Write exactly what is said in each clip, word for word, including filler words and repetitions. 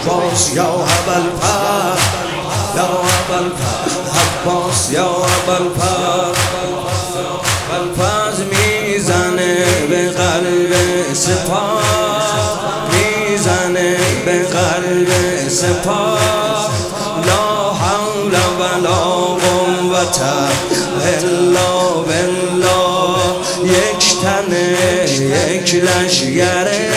عباس یا ابوالفضل یا ابوالفضل عباس یا ابوالفضل ابوالفضل میزنه به قلب سپاه میزنه به قلب سپاه لا حول ولا قوة الا بالله یک تنه یک لشگره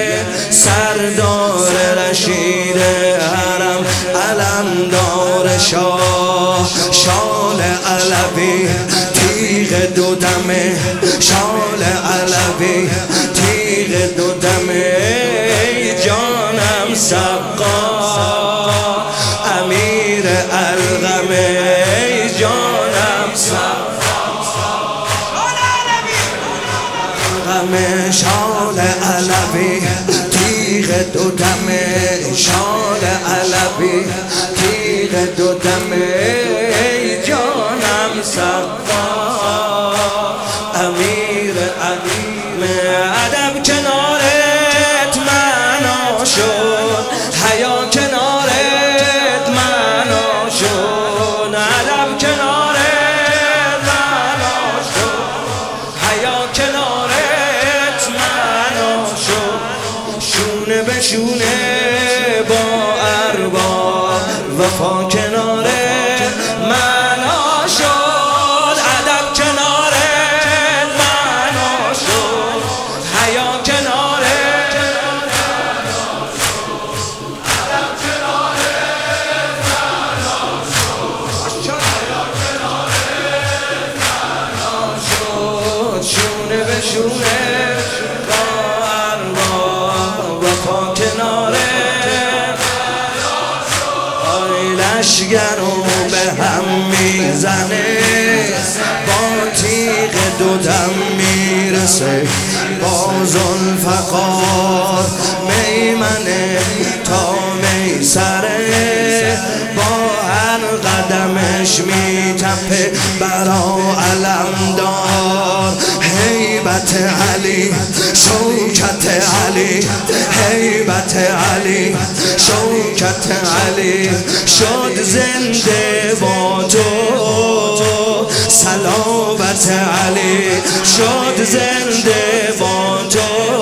سردار رشید حرم علمدار شاه شال علوی تیغ دو دمه شال علوی تیغ دو دمه جانم سقا امیر الغمه جانم سقا غمه شال علوی تیغ دو دمه شال علوی تیغ دو دمه جانم سقا امیر الغمه ادب کنارت معنا شد حیا کنارت معنا شد ادب کنارت معنا شد حیا کنارت معنا شد شونه به شونه با ارباب وفا کنارت معنا شد ادب کنارت معنا شد حیا کنارت ادب کنارت معنا شد حیا کنارت معنا شد شونه به شونه با ارباب وفا کنارت لشگرو به هم میزنه با تیغ دو دم میرسه با ذوالفقار میمنه تا میسره با هر قدمش میتپه برا علمدار هیبت علی شوکت علی هیبت علی شوکت علی شد زنده با تو صلابت علی شد زنده با تو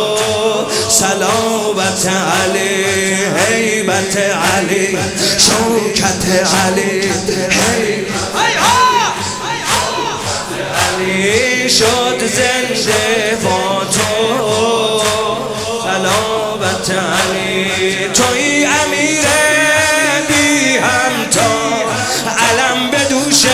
صلابت علی هیبت علی شوکت علی علی شد زنده با تو صلابت علی توی امیر بی همتا علم به دوش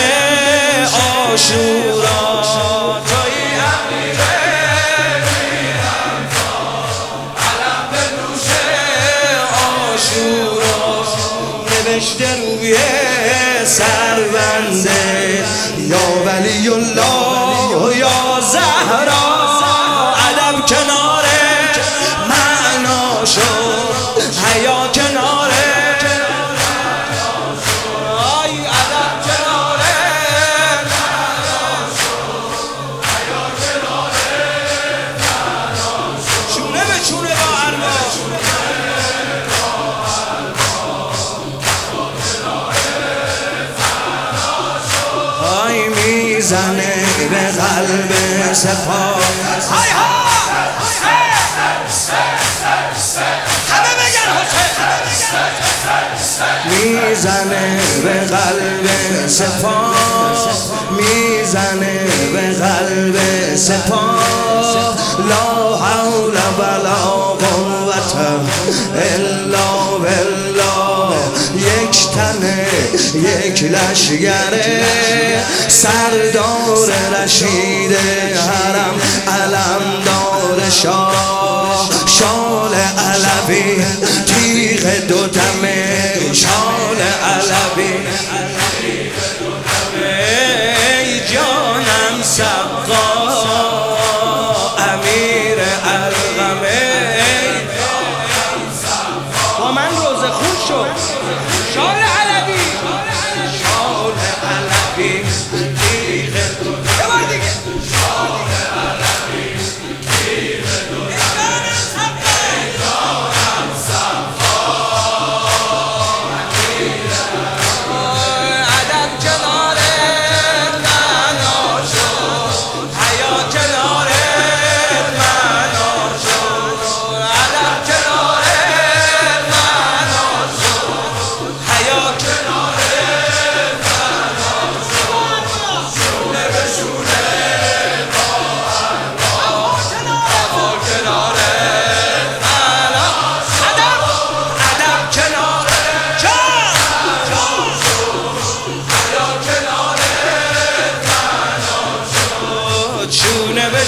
عاشورا توی امیر بی همتا علم به دوش عاشورا نوشته روی سربنده یا ولی الله یا زهرا ادب کنارت معنا شد حیا کنارت آی ادب کنارت معنا شد حیا کنارت معنا شد شونه به شونه با ارباب آی میزنه به قلب سپاه همه بگن میزنه به قلب سپاه میزنه به قلب سپاه لا حول ولا قوة الا بالله یک تنه یک لشگره سردار رشید حرم علمدار شاه شال علوی تیغ دو دمه شال علوی ای جانم سقا امیر الغمه با من روز خوش شد شال علوی شال علوی تیغ دو دمه شال علوی تیغ دو دمه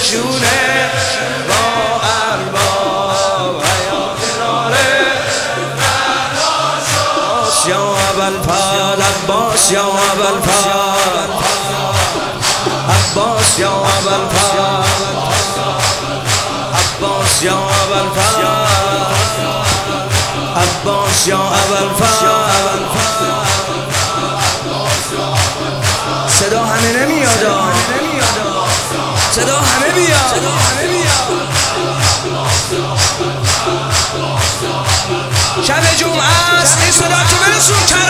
نشونه با ارباب حیات کناره عباس یا ابوالفضل عباس یا ابوالفضل عباس یا ابوالفضل عباس یا ابوالفضل عباس یا ابوالفضل صدا همه نمیاد صدا همه بیاد شب جمعه است این صدا تو برسون